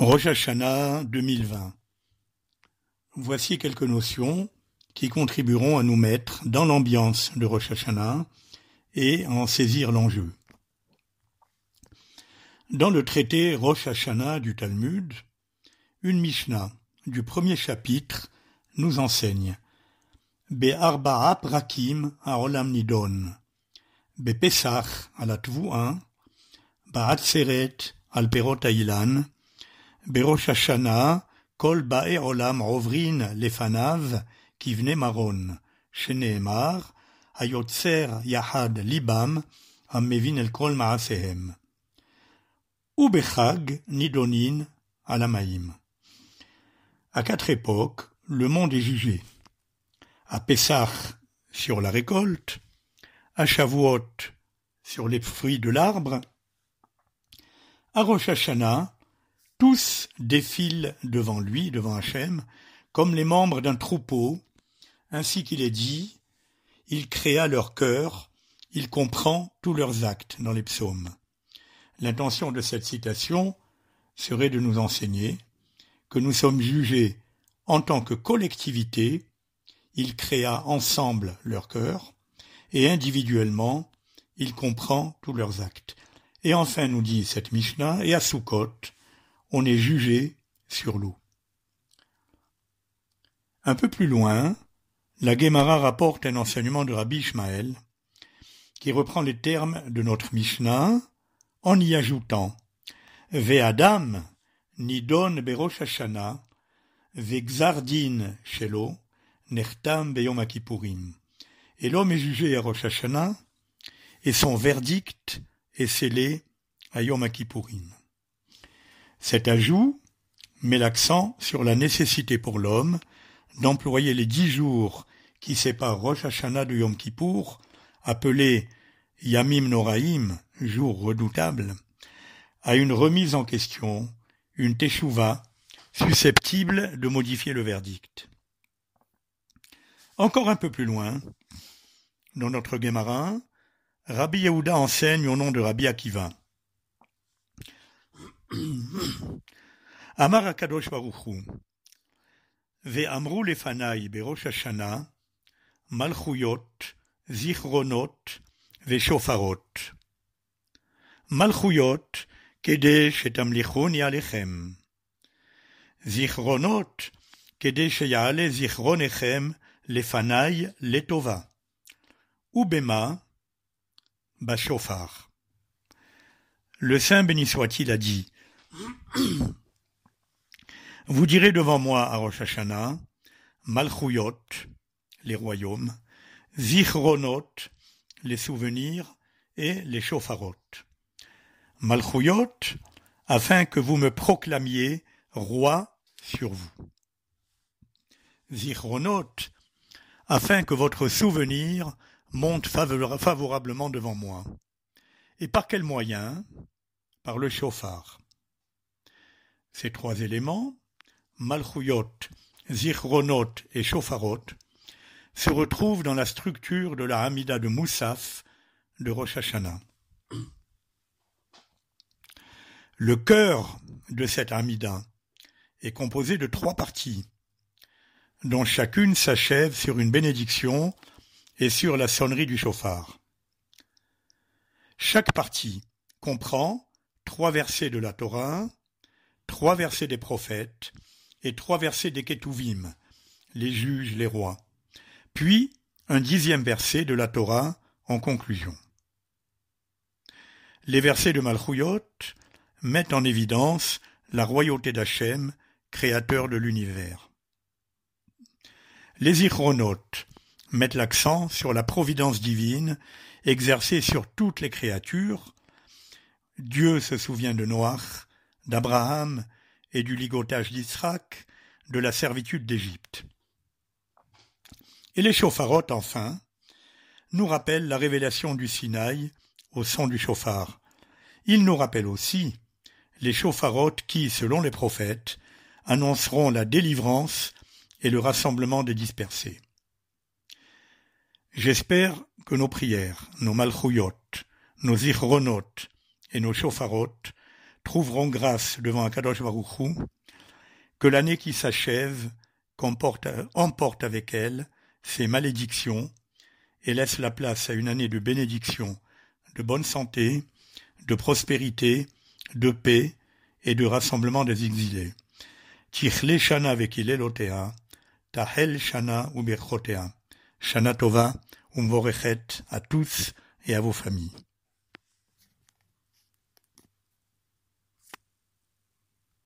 Rosh Hashanah 2020. Voici quelques notions qui contribueront à nous mettre dans l'ambiance de Rosh Hashanah et à en saisir l'enjeu. Dans le traité Rosh Hashanah du Talmud, une Mishnah du premier chapitre nous enseigne Be'arba'a prakim ha'olam nidon, Be'pesach al Tvu'ah, Ba'atzeret al perot ha'ilan, Berosh Hashanah kol ba'e olam ovrin lefanav kivne maron, sheneemar hayotzer yahad libam hamevin el kol ma'asehem. Ubechag nidonin alamaim. À 4 époques, le monde est jugé. À Pessah sur la récolte, à Shavuot sur les fruits de l'arbre, à Rosh Hashanah, tous défilent devant lui, devant Hachem, comme les membres d'un troupeau, ainsi qu'il est dit, il créa leur cœur, il comprend tous leurs actes dans les psaumes. L'intention de cette citation serait de nous enseigner que nous sommes jugés en tant que collectivité, il créa ensemble leur cœur, et individuellement, il comprend tous leurs actes. Et enfin, nous dit cette Mishnah, et à Sukkot, on est jugé sur l'eau. Un peu plus loin, la Gemara rapporte un enseignement de Rabbi Ishmael qui reprend les termes de notre Mishnah en y ajoutant Ve'adam nidon berosh Hashanah ve'gzar din shelo nechtam beyom Kippourim. Et l'homme est jugé à Rosh Hashanah et son verdict est scellé à Yom Kippourim. Cet ajout met l'accent sur la nécessité pour l'homme d'employer les 10 jours qui séparent Rosh Hashanah de Yom Kippour, appelés Yamim Noraim, jours redoutables, à une remise en question, une teshuva, susceptible de modifier le verdict. Encore un peu plus loin, dans notre Gemara, Rabbi Yehuda enseigne au nom de Rabbi Akiva. Amar HaKadosh Baruch Hu Ve'amru lefanai berosh Hashanah malchuyot, zichronot ve'shofarot. Malchuyot kede shetamlichuni alechem. Zichronot kede sheyale zichronechem lefanai letova. Ubema bashofar. Le Saint béni soit-il a dit Vous direz devant moi à Rosh Hashanah, Malchuyot, les royaumes, Zichronot, les souvenirs, et les Shofarot. Malchuyot, afin que vous me proclamiez roi sur vous. Zichronot, afin que votre souvenir monte favorablement devant moi. Et par quel moyen ? Par le shofar. Ces 3 éléments, Malchuyot, Zichronot et Shofarot, se retrouvent dans la structure de la Hamida de Moussaf de Rosh Hashanah. Le cœur de cette Hamida est composé de 3 parties, dont chacune s'achève sur une bénédiction et sur la sonnerie du shofar. Chaque partie comprend 3 versets de la Torah, 3 versets des prophètes et 3 versets des Ketuvim, les juges, les rois, puis un 10e verset de la Torah en conclusion. Les versets de Malchuyot mettent en évidence la royauté d'Hachem, créateur de l'univers. Les Zichronot mettent l'accent sur la providence divine exercée sur toutes les créatures. Dieu se souvient de Noach, d'Abraham et du ligotage d'Israël, de la servitude d'Égypte. Et les Shofarot, enfin, nous rappellent la révélation du Sinaï au son du shofar. Ils nous rappellent aussi les Shofarot qui, selon les prophètes, annonceront la délivrance et le rassemblement des dispersés. J'espère que nos prières, nos Malchuyot, nos Zichronot et nos Shofarot trouveront grâce devant Akadosh Baruch Hu, que l'année qui s'achève emporte avec elle ses malédictions et laisse la place à une année de bénédiction, de bonne santé, de prospérité, de paix et de rassemblement des exilés. Tichle Shana vekilelotea, Tahel Shana uberchotea. Shana Tova, Umvorechet à tous et à vos familles.